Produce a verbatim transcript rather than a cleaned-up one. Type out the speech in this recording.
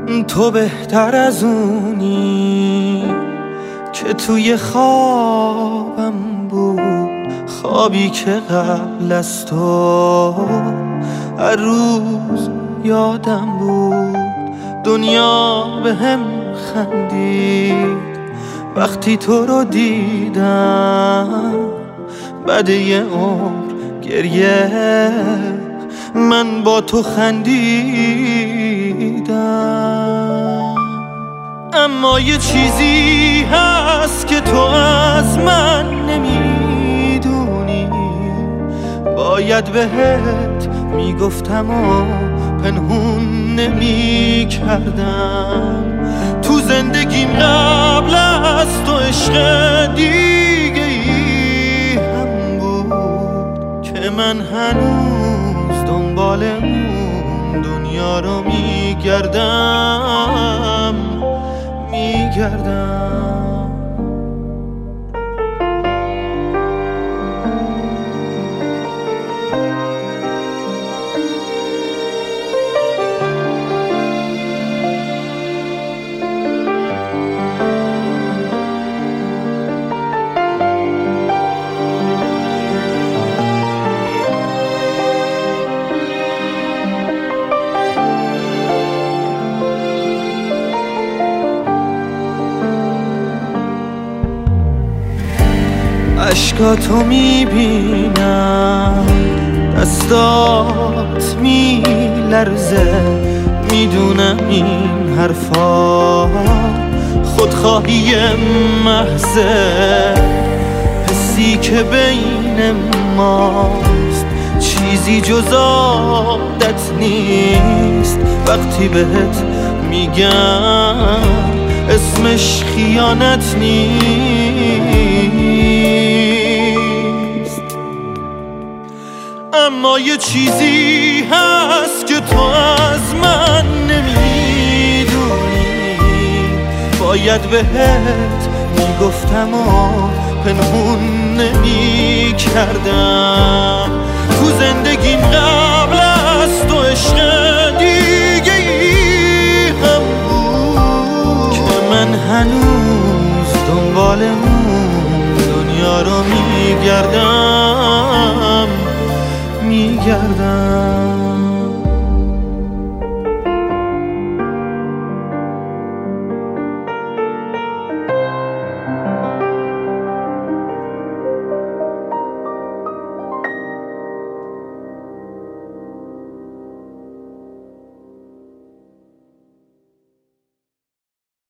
تو بهتر از اونی که توی خوابم بود، خوابی که قبل از تو هر روز یادم بود. دنیا به هم خندید وقتی تو رو دیدم، بعد یه عمر گریه من با تو خندیدم. اما یه چیزی هست که تو از من نمیدونی، باید بهت میگفتم و پنهون نمیکردم. تو زندگیم قبل از تو عشق دیگه ای هم بود که من هنوز دنبال اون دنیا رو میگردم میگردم. اشکاتو میبینم، دستات میلرزه، میدونم این حرفا خودخواهی محضه. حسی که بین ماست چیزی جز عادت نیست، وقتی بهت میگم اسمش خیانت نیست. اما یه چیزی هست که تو از من نمیدونی، باید بهت میگفتم و پنهون نمیکردم. تو زندگیم قبل از تو عشق دیگه ای هم بود که من هنوز دنبال اون دنیا رو میگردم میگردم.